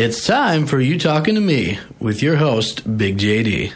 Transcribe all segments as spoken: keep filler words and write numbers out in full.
It's time for You Talking to Me with your host, Big J D.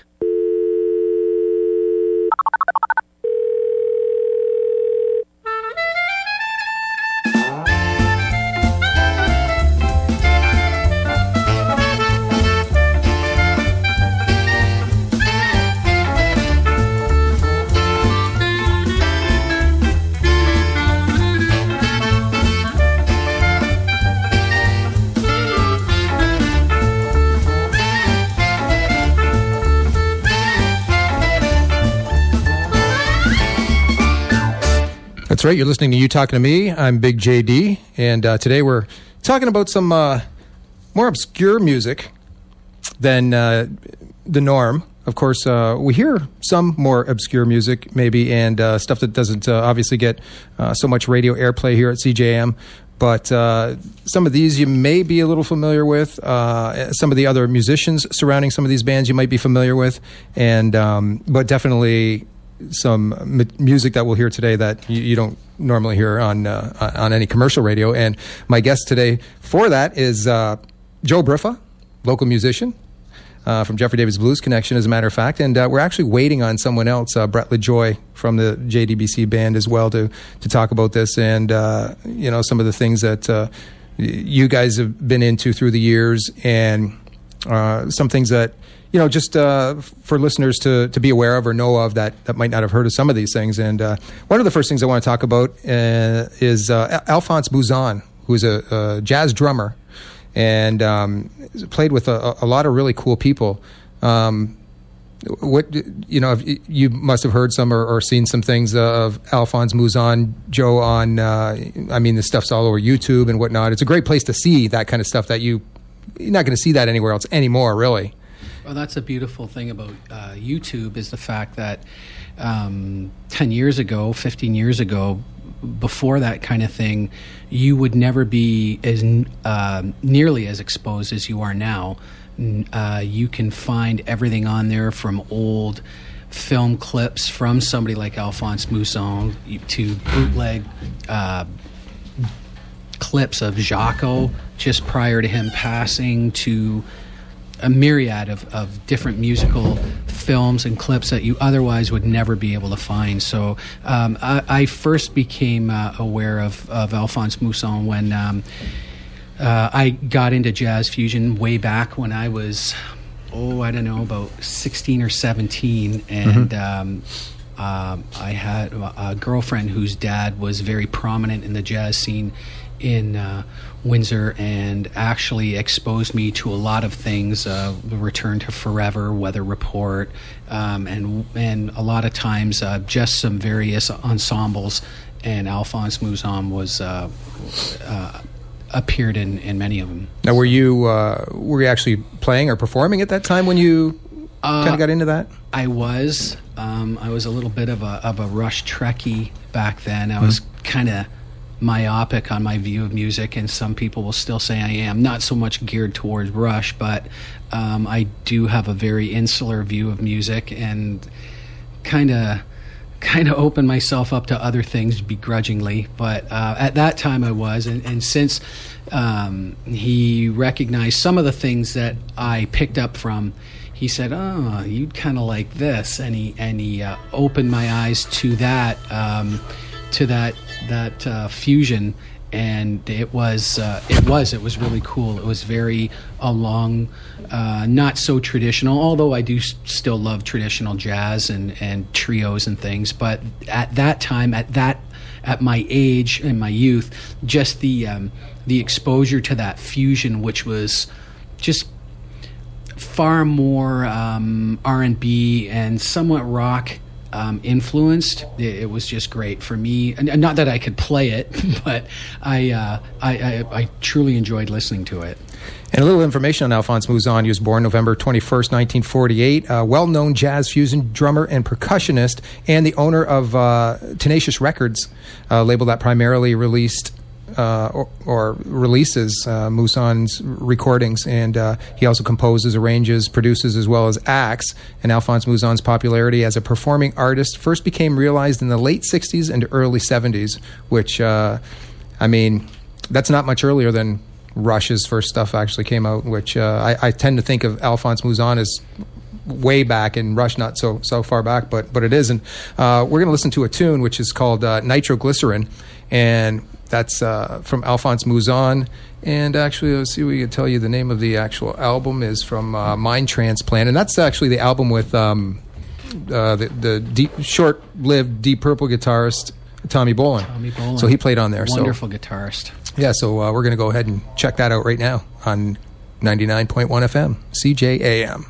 That's right. You're listening to You Talking to Me. I'm Big J D, and uh, today we're talking about some uh, more obscure music than uh, the norm. Of course, uh, we hear some more obscure music, maybe, and uh, stuff that doesn't uh, obviously get uh, so much radio airplay here at C J M. But uh, some of these you may be a little familiar with. Uh, some of the other musicians surrounding some of these bands you might be familiar with, and um, but definitely some m- music that we'll hear today that you, you don't normally hear on uh, on any commercial radio. And my guest today for that is uh, Joe Briffa, local musician uh, from Jeffrey Davis Blues Connection, as a matter of fact. And uh, we're actually waiting on someone else, uh, Brett LaJoy from the J D B C band as well, to to talk about this and uh, you know, some of the things that uh, you guys have been into through the years, and uh, some things that, you know, just uh, for listeners to, to be aware of or know of that, that might not have heard of some of these things. And uh, one of the first things I want to talk about uh, is uh, Alphonse Mouzon, who's a, a jazz drummer and um, played with a, a lot of really cool people. Um, what you know, you must have heard some or, or seen some things of Alphonse Mouzon, Joe, on, uh, I mean, the stuff's all over YouTube and whatnot. It's a great place to see that kind of stuff that you, you're not going to see that anywhere else anymore, really. Well, that's a beautiful thing about uh, YouTube, is the fact that um, ten years ago, fifteen years ago, before that kind of thing, you would never be as uh, nearly as exposed as you are now. Uh, you can find everything on there, from old film clips from somebody like Alphonse Mouzon to bootleg uh, clips of Jaco just prior to him passing, to a myriad of, of different musical films and clips that you otherwise would never be able to find. So um, I, I first became uh, aware of, of Alphonse Mouzon when um, uh, I got into jazz fusion way back when I was, oh, I don't know, about sixteen or seventeen. And mm-hmm. um, um, I had a girlfriend whose dad was very prominent in the jazz scene in uh, Windsor, and actually exposed me to a lot of things, uh, Return to Forever, Weather Report, um, and and a lot of times uh, just some various ensembles, and Alphonse Mouzon was uh, uh, appeared in, in many of them. Now, were you uh, were you actually playing or performing at that time when you uh, kind of got into that? I was. Um, I was a little bit of a of a Rush Trekkie back then. I mm-hmm. was kind of myopic on my view of music, and some people will still say I am. Not so much geared towards Rush, but um, I do have a very insular view of music, and kind of kind of open myself up to other things begrudgingly. But uh, at that time I was, and, and since um, he recognized some of the things that I picked up from, he said, "Oh, you'd kind of like this," and he and he uh, opened my eyes to that. Um, to that that uh, fusion, and it was uh, it was it was really cool. It was very along, uh, not so traditional, although I do s- still love traditional jazz and, and trios and things. But at that time, at that at my age, in my youth, just the um, the exposure to that fusion, which was just far more um, R and B and somewhat rock Um, influenced. It, it was just great for me. And not that I could play it, but I, uh, I, I I truly enjoyed listening to it. And a little information on Alphonse Mouzon. He was born November twenty-first, nineteen forty-eight. A well-known jazz fusion drummer and percussionist, and the owner of uh, Tenacious Records, a label that primarily released Uh, or, or releases uh, Mouzon's recordings, and uh, he also composes, arranges, produces, as well as acts. And Alphonse Mouzon's popularity as a performing artist first became realized in the late sixties and early seventies, which, uh, I mean, that's not much earlier than Rush's first stuff actually came out, which uh, I, I tend to think of Alphonse Mouzon as way back and Rush not so so far back, but but it isn't. Uh, we're going to listen to a tune which is called uh, Nitroglycerin, and that's uh, from Alphonse Mouzon. And actually, let's see if we can tell you the name of the actual album is from uh, Mind Transplant, and that's actually the album with um, uh, the, the deep, short-lived Deep Purple guitarist Tommy Bolin. Tommy Bolin. So he played on there. Wonderful so, guitarist. Yeah, so uh, we're going to go ahead and check that out right now on ninety-nine point one F M, C J A M.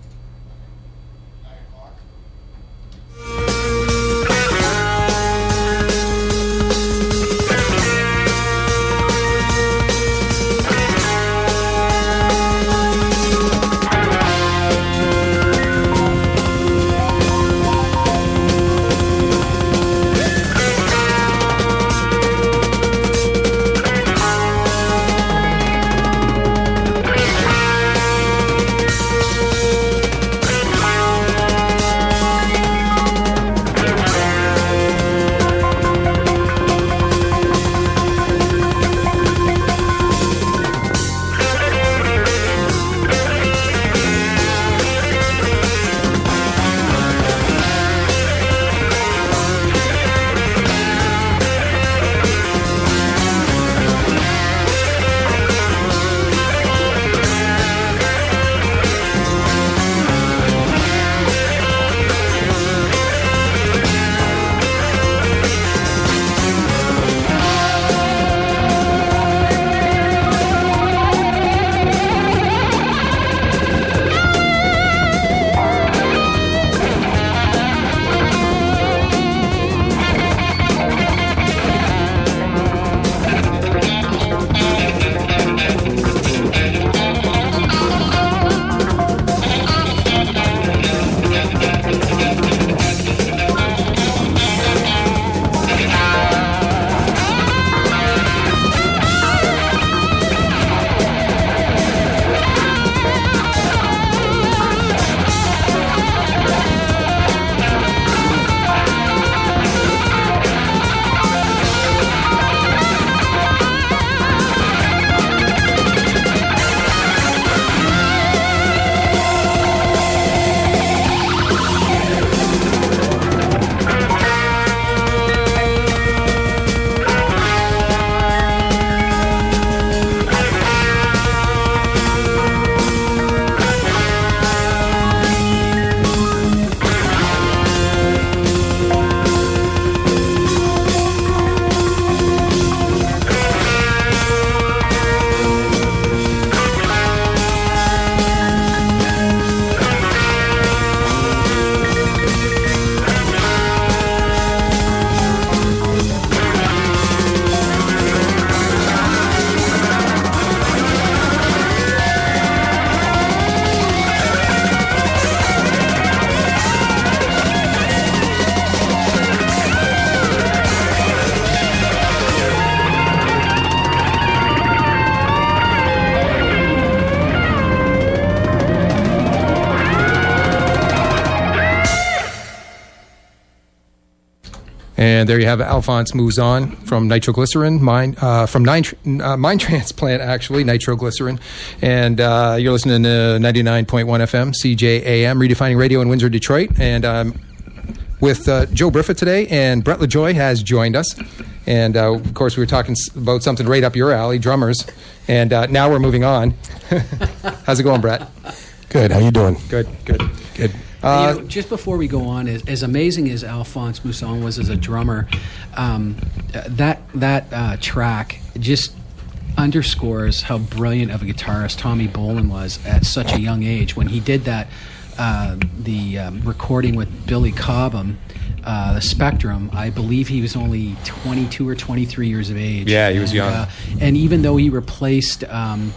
And there you have Alphonse Mouzon from Nitroglycerin, mind, uh, from nine, uh, Mind Transplant, actually, Nitroglycerin. And uh, you're listening to ninety-nine point one F M, C J A M, Redefining Radio in Windsor, Detroit. And um, with uh, Joe Briffett today, and Brett LaJoy has joined us. And, uh, of course, we were talking about something right up your alley, drummers. And uh, now we're moving on. How's it going, Brett? Good. How you doing? Good, good, good. Uh, you know, just before we go on, as, as amazing as Alphonse Mouzon was as a drummer, um, that that uh, track just underscores how brilliant of a guitarist Tommy Bolin was at such a young age. When he did that, uh, the um, recording with Billy Cobham, uh, the Spectrum, I believe he was only twenty-two or twenty-three years of age. Yeah, he was and, young. Uh, and even though he replaced um,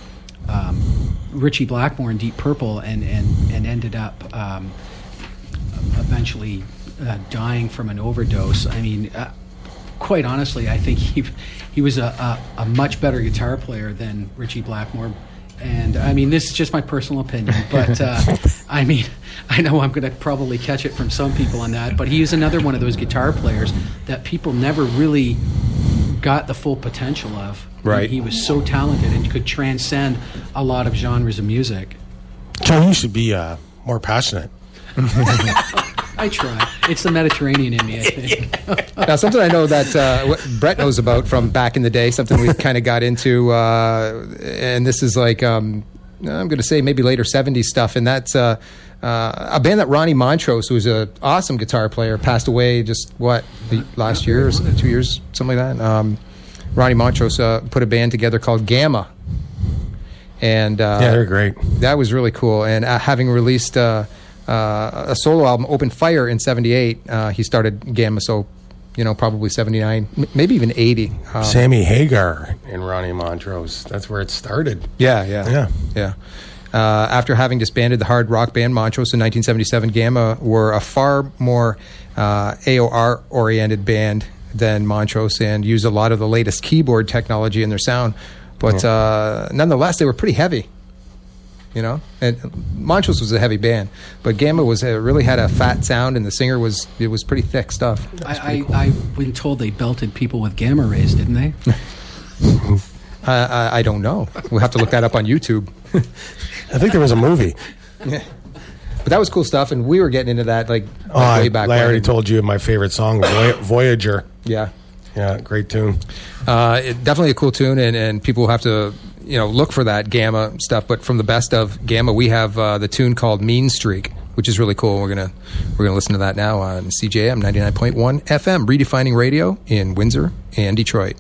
um, Richie Blackmore in Deep Purple and, and, and ended up um, eventually uh, dying from an overdose, I mean, uh, quite honestly, I think he he was a, a, a much better guitar player than Richie Blackmore. And I mean, this is just my personal opinion, but uh, I mean, I know I'm going to probably catch it from some people on that, but he is another one of those guitar players that people never really got the full potential of. Right. He, he was so talented and could transcend a lot of genres of music. John, you should be uh, more passionate. I try. It's the Mediterranean in me, I think. Now, something I know that uh, what Brett knows about from back in the day, something we kind of got into, uh, and this is like, um, I'm going to say maybe later seventies stuff, and that's uh, uh, a band that Ronnie Montrose, who was an awesome guitar player, passed away just, what, last year or two years, something like that. Um, Ronnie Montrose uh, put a band together called Gamma. And uh, yeah, they're great. That was really cool. And uh, having released uh, uh, a solo album, Open Fire, in seventy-eight, uh, he started Gamma, so, you know, probably seventy-nine, m- maybe even eighty. Um, Sammy Hagar and Ronnie Montrose. That's where it started. Yeah, yeah. Yeah. Yeah. Uh, after having disbanded the hard rock band Montrose in nineteen seventy-seven, Gamma were a far more uh, A O R-oriented band than Montrose and used a lot of the latest keyboard technology in their sound. But yeah. uh, nonetheless, they were pretty heavy, you know. And Montrose was a heavy band, but Gamma was uh, really had a fat sound, and the singer was it was pretty thick stuff. I, I, cool. I've been told they belted people with gamma rays, didn't they? uh, I, I don't know. We'll have to look that up on YouTube. I think there was a movie. Yeah. But that was cool stuff, and we were getting into that like, like oh, way back. I, I already when. told you my favorite song, Voy- Voyager. Yeah. Yeah, great tune. Uh, it, definitely a cool tune, and, and people have to, you know, look for that Gamma stuff. But from the best of Gamma, we have uh, the tune called "Mean Streak," which is really cool. We're gonna we're gonna listen to that now on C J M ninety-nine point one F M, redefining radio in Windsor and Detroit.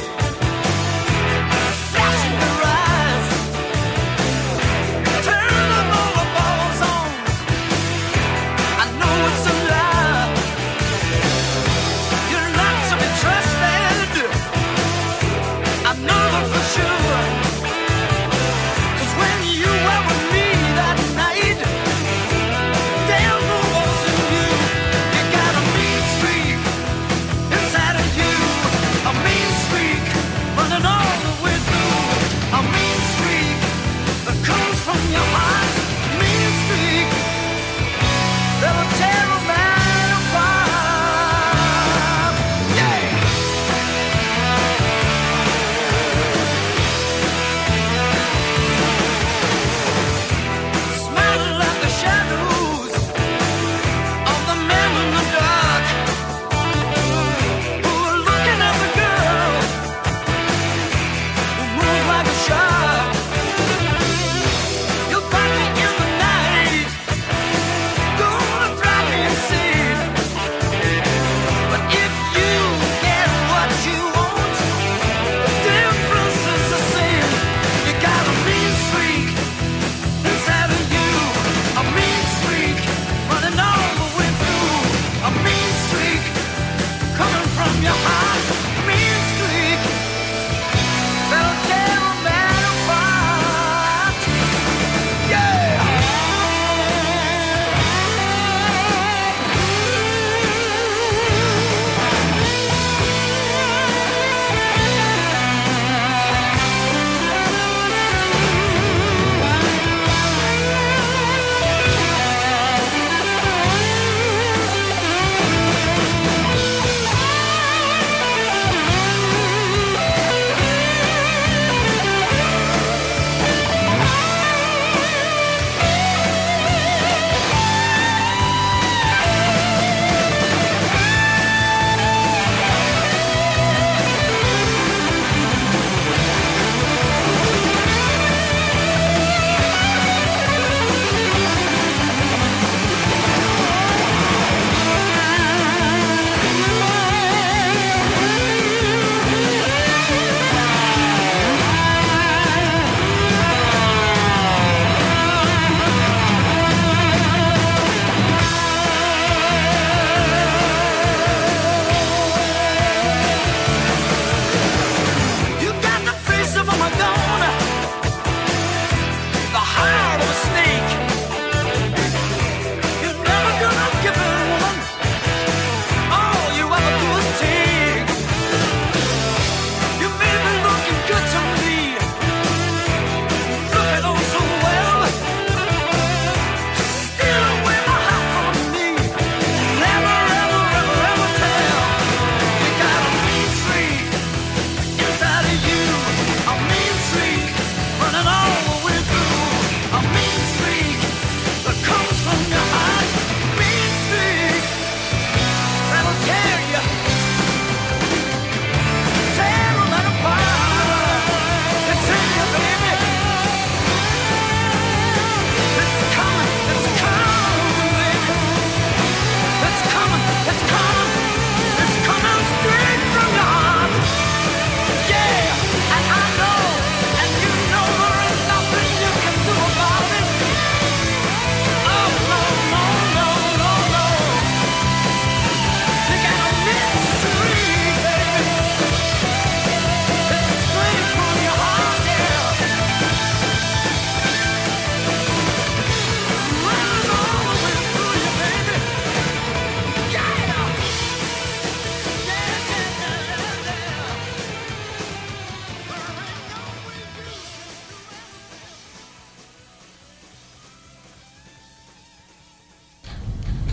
Turn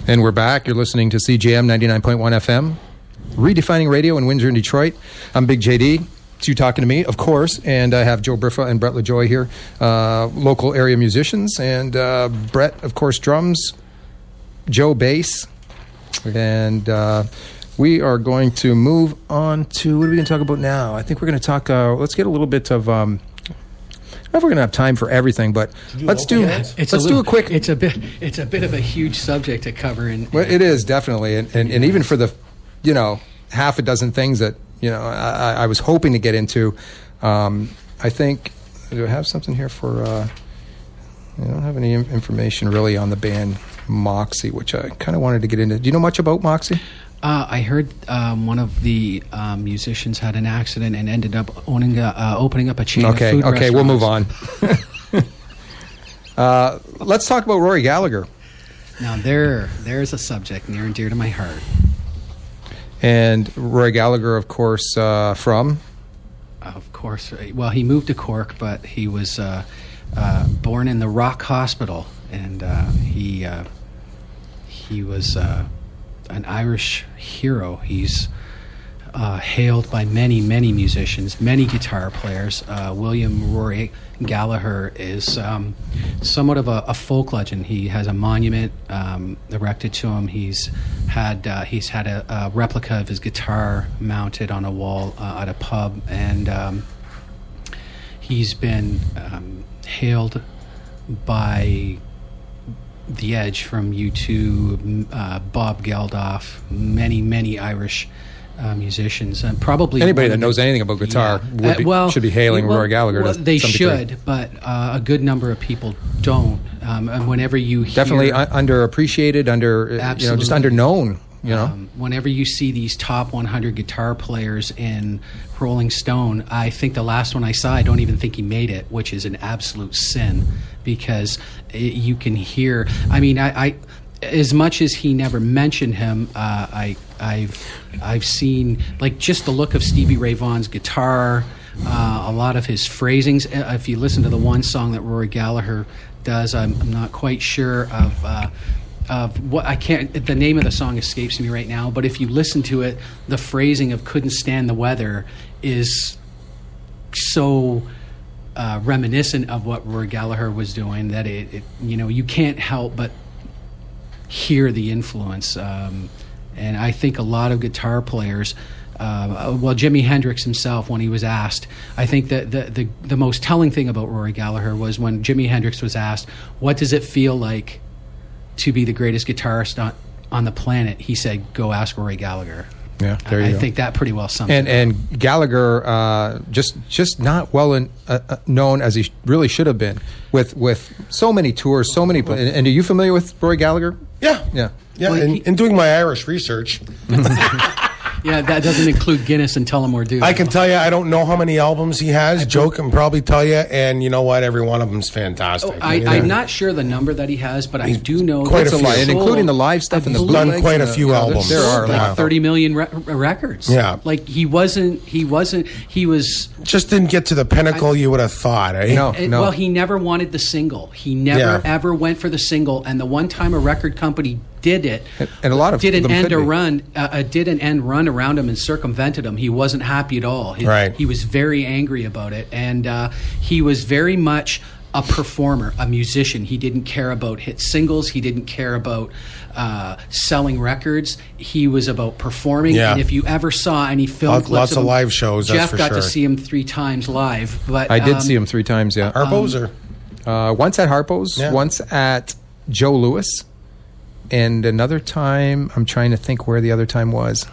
And we're back. You're listening to C J M ninety-nine point one F M, redefining radio in Windsor and Detroit. I'm Big J D. It's You Talking to Me, of course, and I have Joe Briffa and Brett LaJoy here, uh, local area musicians, and uh, Brett, of course, drums, Joe bass, and uh, we are going to move on to, what are we going to talk about now? I think we're going to talk, uh, let's get a little bit of... Um, I don't know if we're going to have time for everything, but let's do yeah, it's let's a do little, a quick. It's a bit it's a bit of a huge subject to cover, and well, it is definitely, and, and, and even for the, you know, half a dozen things that you know I, I was hoping to get into. Um, I think do I have something here for? Uh, I don't have any information really on the band Moxie, which I kind of wanted to get into. Do you know much about Moxie? Uh, I heard um, one of the um, musicians had an accident and ended up owning a, uh, opening up a chain okay, of food Okay, we'll move on. restaurants. uh, let's talk about Rory Gallagher. Now, there, there's a subject near and dear to my heart. And Rory Gallagher, of course, uh, from? Of course. Well, he moved to Cork, but he was uh, uh, born in the Rock Hospital, and uh, he uh, he was... Uh, an Irish hero. He's uh, hailed by many, many musicians, many guitar players. Uh, William Rory Gallagher is um, somewhat of a, a folk legend. He has a monument um, erected to him. He's had uh, he's had a, a replica of his guitar mounted on a wall uh, at a pub, and um, he's been um, hailed by The Edge from U two, uh, Bob Geldof, many, many Irish uh, musicians, and probably anybody that knows anything about guitar yeah. would be, uh, well, should be hailing well, Rory Gallagher. Well, to they some should, degree. but uh, a good number of people don't. Um, and whenever you hear, definitely un- underappreciated, under you know, just underknown. You know, um, whenever you see these top one hundred guitar players in Rolling Stone, I think the last one I saw, I don't even think he made it, which is an absolute sin, because it, you can hear. I mean, I, I as much as he never mentioned him, uh, I, I've I've seen like just the look of Stevie Ray Vaughan's guitar, uh, a lot of his phrasings. If you listen to the one song that Rory Gallagher does, I'm, I'm not quite sure of. Uh, Of what I can't, the name of the song escapes me right now. But if you listen to it, the phrasing of "couldn't stand the weather" is so uh, reminiscent of what Rory Gallagher was doing that it, it, you know, you can't help but hear the influence. Um, and I think a lot of guitar players. Uh, well, Jimi Hendrix himself, when he was asked, I think that the, the the most telling thing about Rory Gallagher was when Jimi Hendrix was asked, "What does it feel like to be the greatest guitarist on, on the planet?" He said, "Go ask Rory Gallagher." Yeah, there you I, go. I think that pretty well sums and it up. and Gallagher uh, just just not well in, uh, uh, known as he really should have been, with with so many tours, so many. And, and are you familiar with Rory Gallagher? Yeah, Yeah. yeah. Well, in, he- in doing my Irish research, Yeah, that doesn't include Guinness and Tullamore Dew. I can tell you I don't know how many albums he has. Joe can probably tell you, and you know what? Every one of them's fantastic. I, You know? I'm not sure the number that he has, but I do know quite that a he few. And sold- including the live stuff and the He's done bootlegs quite and a the- few you know, albums. There are. like Wow. thirty million re- records. Yeah. like he wasn't. He wasn't. He was. Just didn't get to the pinnacle you would have thought, eh? No. Uh, Well, he never wanted the single. He never Yeah. ever went for the single. And the one time a record company did it, And a lot of did an them end could be. run, uh, uh, did an end run around him and circumvented him. He wasn't happy at all. He, Right. he was very angry about it, and uh, he was very much a performer, a musician. He didn't care about hit singles. He didn't care about uh, selling records. He was about performing. Yeah. And if you ever saw any film Lots- clips lots of of him, live shows, that's Jeff for got to sure. see him three times live. But I did um, see him three times. Yeah, Harpo's or uh, once at Harpo's, Yeah. once at Joe Louis, and another time. I'm trying to think where the other time was.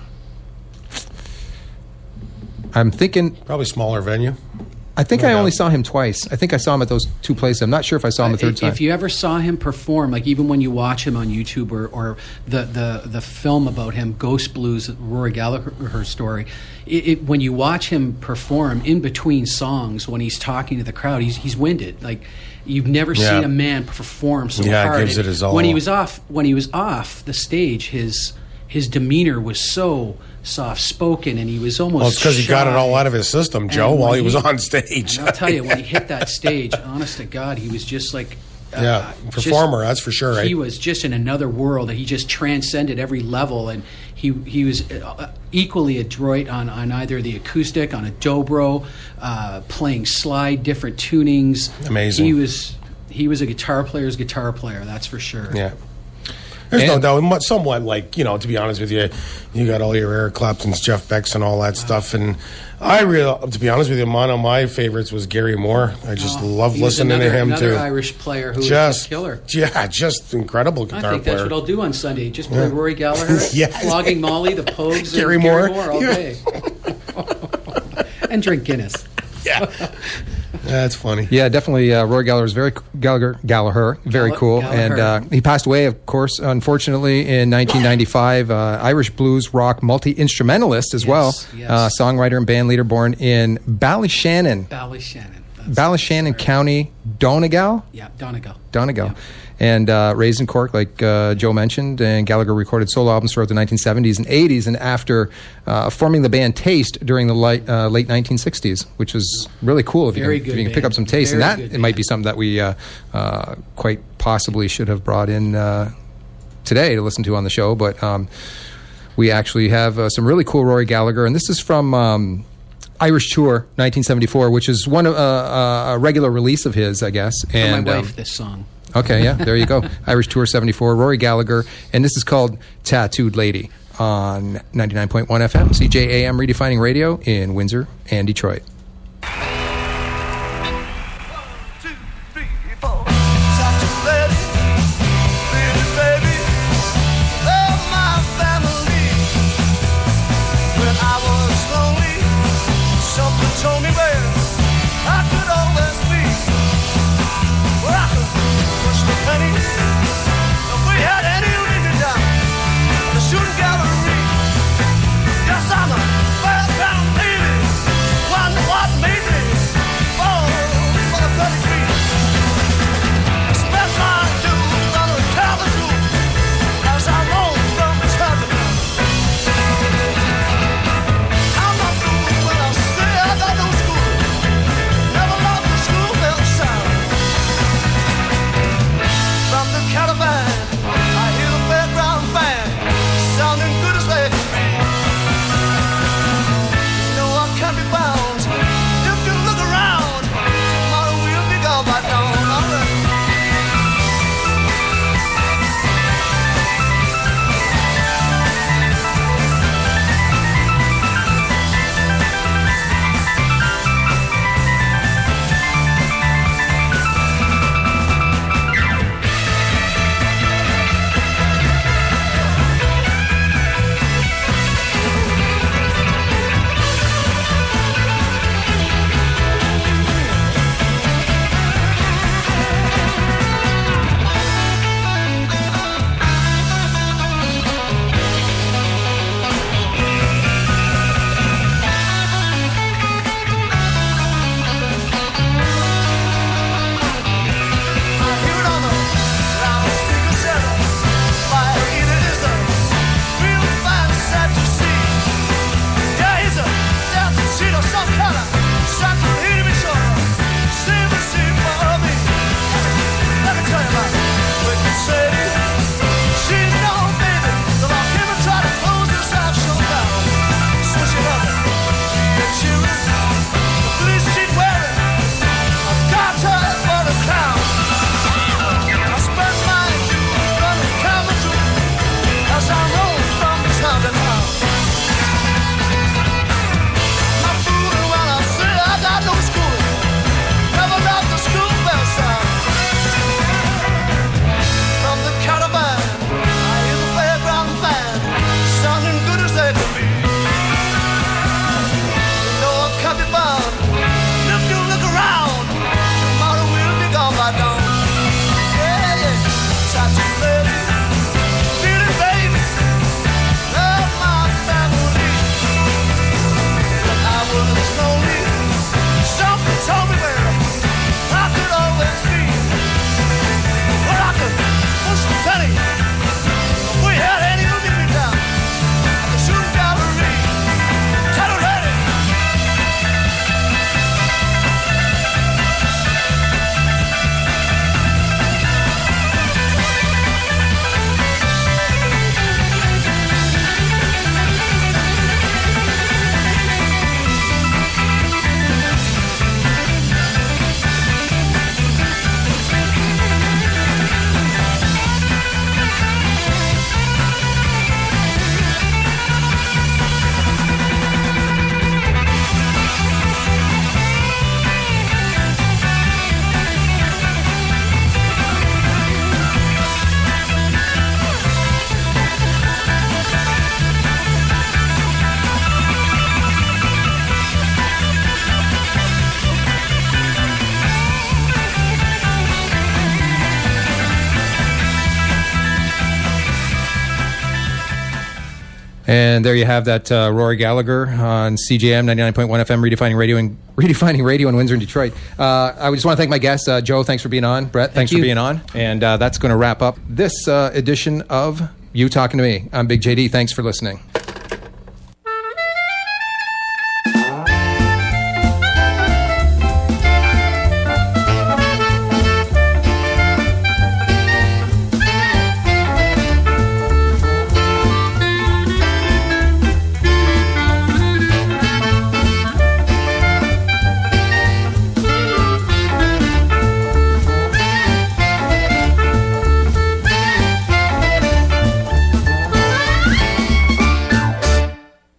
I'm thinking. probably smaller venue. I think No I doubt. only saw him twice. I think I saw him at those two places. I'm not sure if I saw him a third if, time. if you ever saw him perform, like even when you watch him on YouTube or, or the, the, the film about him, Ghost Blues, Rory Gallagher story, it, it, when you watch him perform in between songs, when he's talking to the crowd, he's he's winded. Like you've never Yeah. seen a man perform so Yeah, hard. gives it his all. When he was off, when he was off the stage, his his demeanor was so soft spoken, and he was almost. Well, it's because he got it shy. all out of his system, Joe, And while when he was he- on stage. And I'll tell you, when he hit that stage, honest to God, he was just like Yeah, uh, performer, just- that's for sure, right? He was just in another world. He just transcended every level, and he he was uh, equally adroit on, on either the acoustic, on a dobro, uh, playing slide, different tunings. Amazing. He was he was a guitar player's guitar player. That's for sure. Yeah. There's And- no doubt, mu- somewhat like, you know, to be honest with you, you got all your Eric Claptons, Jeff Becks, and all that stuff. And I real, to be honest with you, one of my favorites was Gary Moore. I just Oh, love he was listening another, to him another too. Irish player who was just just killer. Yeah, just incredible I guitar think player. that's what I'll do on Sunday. Just play Rory Gallagher, Yeah. Flogging Molly, the Pogues, Gary and Moore. Gary Moore all Yeah. day, and drink Guinness. Yeah, that's funny. Yeah, definitely. Uh, Roy Gallagher is very Gallagher, Gallagher, very Gall- cool, Gallagher. and uh, he passed away, of course, unfortunately, in nineteen ninety-five. Uh, Irish blues rock multi instrumentalist as Yes, well, yes. uh, songwriter and band leader, born in Ballyshannon, Ballyshannon. That's- Ballyshannon County, Donegal, Yeah, Donegal. Donegal. Yeah. And uh, raised in Cork, like uh, Joe mentioned, and Gallagher recorded solo albums throughout the nineteen seventies and eighties, and after uh, forming the band Taste during the light, uh, late nineteen sixties, which was really cool. If Very you can, good if you can pick band. up some Taste, and Very that good it might band. be something that we uh, uh, quite possibly should have brought in uh, today to listen to on the show. But um, we actually have uh, some really cool Rory Gallagher, and this is from um, Irish Tour nineteen seventy-four, which is one of, uh, uh, a regular release of his, I guess. For And my um, wife, this song. Okay, yeah, there you go. Irish Tour seventy-four, Rory Gallagher, and this is called Tattooed Lady on ninety-nine point one F M, C J A M Redefining Radio in Windsor and Detroit. Two, three, four. Tattoo lady, pretty baby, love my family. When I was lonely, something told me where I could always be. Where I could push the penny. If we had any living down the shooting gallery. Yes, I'm a fairbound baby. One, one. And there you have that uh, Rory Gallagher on C J M ninety-nine point one F M, redefining radio in, redefining radio in Windsor and Detroit. Uh, I just want to thank my guests. Uh, Joe, thanks for being on. Brett, thanks Thank for you. being on. And uh, that's going to wrap up this uh, edition of You Talking to Me. I'm Big J D. Thanks for listening.